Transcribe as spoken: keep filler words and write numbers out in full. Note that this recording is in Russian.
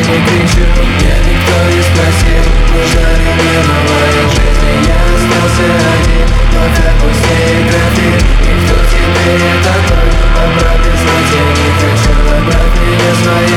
не кричу, меня никто не спросил, нужна ли мне новая жизнь. И я остался один, но как пустые график. И кто теперь я такой? Обратно знать я не хочу, обрать меня свои.